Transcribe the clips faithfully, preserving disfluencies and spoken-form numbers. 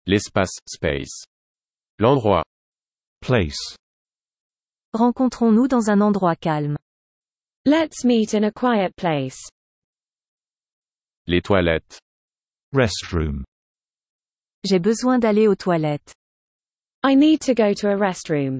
L'espace, space. L'endroit. Place. Rencontrons-nous dans un endroit calme. Let's meet in a quiet place. Les toilettes. Restroom. J'ai besoin d'aller aux toilettes. I need to go to a restroom.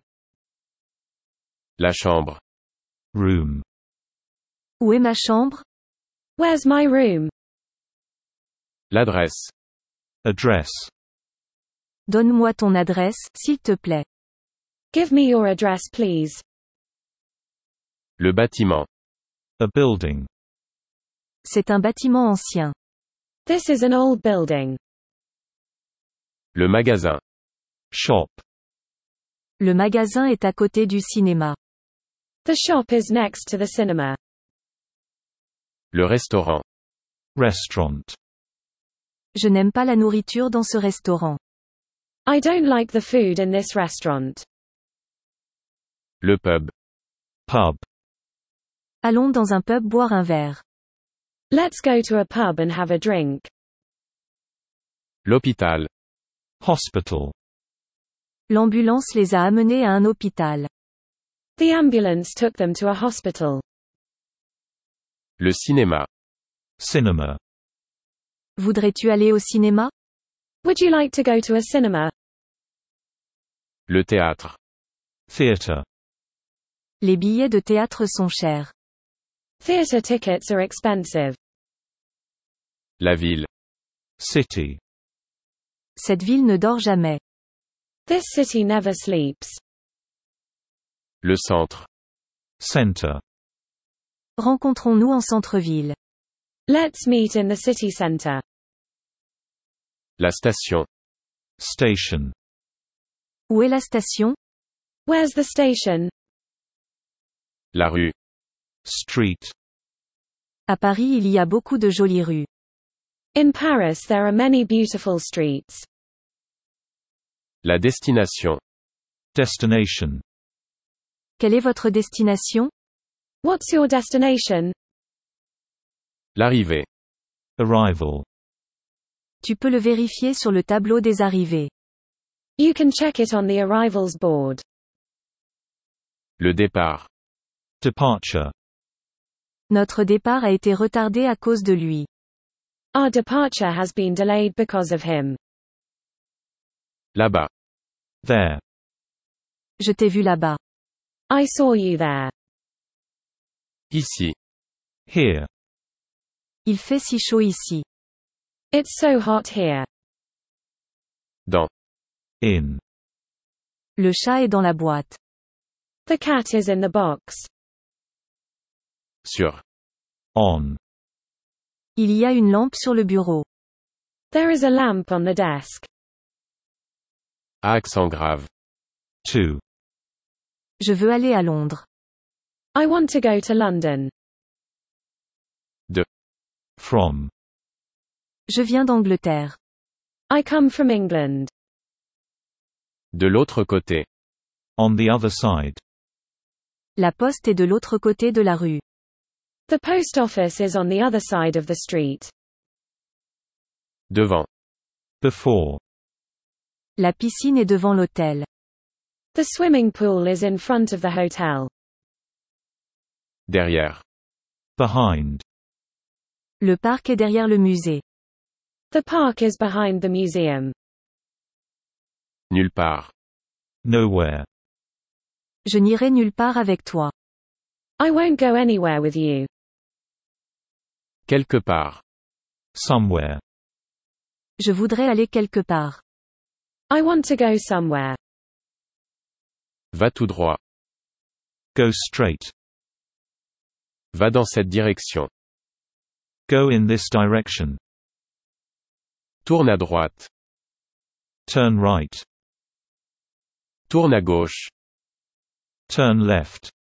La chambre. Room. Où est ma chambre? Where's my room? L'adresse. Address. Donne-moi ton adresse, s'il te plaît. Give me your address, please. Le bâtiment. A building. C'est un bâtiment ancien. This is an old building. Le magasin. Shop. Le magasin est à côté du cinéma. The shop is next to the cinema. Le restaurant. Restaurant. Je n'aime pas la nourriture dans ce restaurant. I don't like the food in this restaurant. Le pub. Pub. Allons dans un pub boire un verre. Let's go to a pub and have a drink. L'hôpital. Hospital. L'ambulance les a amenés à un hôpital. The ambulance took them to a hospital. Le cinéma. Cinema. Voudrais-tu aller au cinéma? Would you like to go to a cinema? Le théâtre. Theatre. Les billets de théâtre sont chers. Theater tickets are expensive. La ville. City. Cette ville ne dort jamais. This city never sleeps. Le centre. Center. Rencontrons-nous en centre-ville. Let's meet in the city center. La station. Station. Où est la station? Where's the station? La rue. Street. À Paris il y a beaucoup de jolies rues. In Paris there are many beautiful streets. La destination. Destination. Quelle est votre destination? What's your destination? L'arrivée. Arrival. Tu peux le vérifier sur le tableau des arrivées. You can check it on the arrivals board. Le départ. Departure. Notre départ a été retardé à cause de lui. Our departure has been delayed because of him. Là-bas. There. Je t'ai vu là-bas. I saw you there. Ici. Here. Il fait si chaud ici. It's so hot here. Dans. In. Le chat est dans la boîte. The cat is in the box. Sur. On. Il y a une lampe sur le bureau. There is a lamp on the desk. À accent grave. To. Je veux aller à Londres. I want to go to London. De. From. Je viens d'Angleterre. I come from England. De l'autre côté. On the other side. La poste est de l'autre côté de la rue. The post office is on the other side of the street. Devant. Before. La piscine est devant l'hôtel. The swimming pool is in front of the hotel. Derrière. Behind. Le parc est derrière le musée. The park is behind the museum. Nulle part. Nowhere. Je n'irai nulle part avec toi. I won't go anywhere with you. Quelque part. Somewhere. Je voudrais aller quelque part. I want to go somewhere. Va tout droit. Go straight. Va dans cette direction. Go in this direction. Tourne à droite. Turn right. Tourne à gauche. Turn left.